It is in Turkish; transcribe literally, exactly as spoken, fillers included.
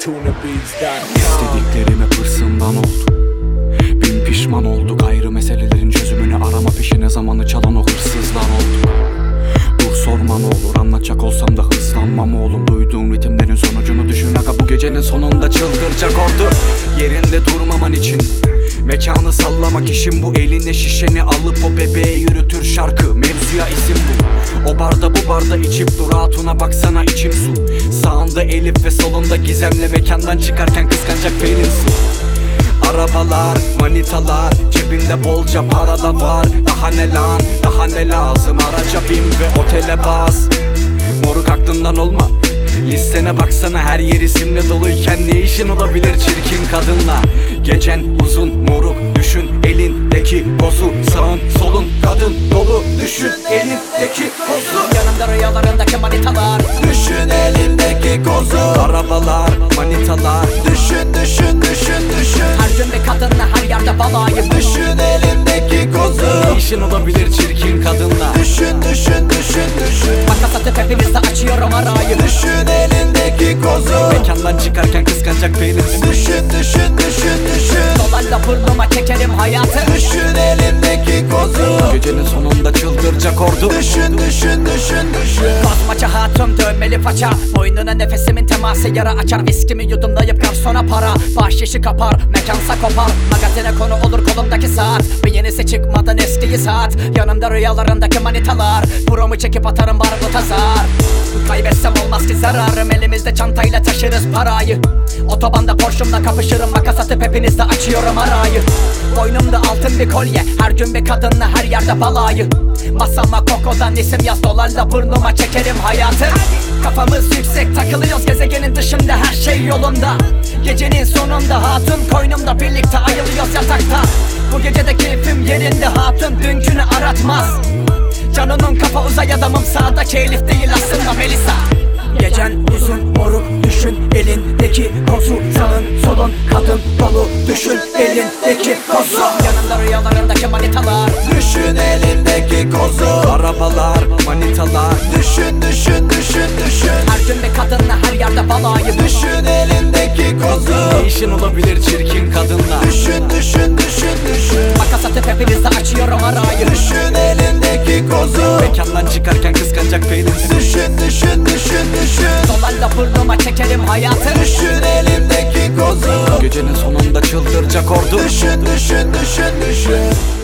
İstediklerime hırsından oldu. Bin pişman olduk, ayrı meselelerin çözümünü arama peşine zamanı çalan o hırsızlar oldu. Dur sorma ne olur, anlatacak olsam da hızlanmam oğlum. Duyduğum ritimlerin sonucunu düşün aga, bu gecenin sonunda çıldıracak ordu. Yerinde durmaman için mekanı sallamak işim bu. Eline şişeni alıp o bebeğe yürütür şarkı, mevzuya isim bu. O barda bu barda içip dur, hatuna baksana içim su. Sağında Elif ve solunda Gizem'le mekandan çıkarken kıskanacak Pelin'sin. Arabalar, manitalar, cebinde bolca para da var. Daha ne lan, daha ne lazım, araca bin ve otele bas. Moruk aklından olma, listene baksana, her yer isimle doluyken ne işin olabilir çirkin kadınla. Gecen uzun moruk, düşün elindeki bozu. Sağın solun kadın dolu, düşün elindeki kozu. Yanımda rüyalarındaki manitalar, Düşün elindeki kozu. Arabalar, manitalar, Düşün düşün düşün düşün. her gün bir kadınla her yerde balayı. Düşün elindeki kozu. ne işin olabilir çirkin kadınla. Düşün düşün düşün düşün. Makas atıp hepinizde açıyorum arayı. Düşün elindeki kozu. Mekandan çıkarken kıskanacak Pelin'sin. Düşün düşün düşün düşün. Dolarla burnuma çekerim hayatı. Düşün elindeki kozu. Gecenin sonunda çıldıracak ordu. Düşün düşün düşün düşün. Basmaça hatun dövmeli paça, boynuna nefesimin teması yara açar. Viskimi yudumlayıp garsona para, bahşişi kapar, mekansa kopar. Magazine konu olur kolumdaki saat, bir yenisi çıkmadan eskiyi saat. Yanımda rüyalarındaki manitalar, buramı çekip atarım barbuta zar. Kaybetsem olmaz ki zararım, elimizde çantayla taşırız parayı. Otobanda Porsche'umla kapışırım, makas atıp hepinizde açıyorum arayı. Boynumda altın bir kolye, her gün bir kadınla her yerde balayı. Masama kokodan isim yaz, dolarla burnuma çekerim hayatı. Kafamız yüksek takılıyoruz, gezegenin dışında her şey yolunda. Gecenin sonunda hatun koynumda, birlikte ayılıyoruz yatakta. Bu gecede keyfim yerinde, hatun dünkünü aratmaz. Canının kafa uzay adamım, sağdaki Elif değil aslında Melisa. Gecen uzun moruk, düşün elindeki kozu. Sağın solun kadın dolu, düşün elindeki kozu. Yanında rüyalarındaki manitalar, Düşün elindeki kozu. Arabalar, manitalar, Düşün düşün düşün düşün. her gün bir kadınla her yerde balayı. Düşün elindeki kozu. ne işin olabilir çirkin kadınla. Düşün düşün düşün düşün. Makas atıp hepinizde açıyorum arayı. Düşün elindeki kozu. Mekandan çıkarken kıskanacak Pelin'sin. Düşün düşün düşün düşün. Dolarla burnuma çekerim hayatı. Düşün elindeki kozu. Gecenin sonunda çıldıracak ordu. Düşün düşün düşün düşün.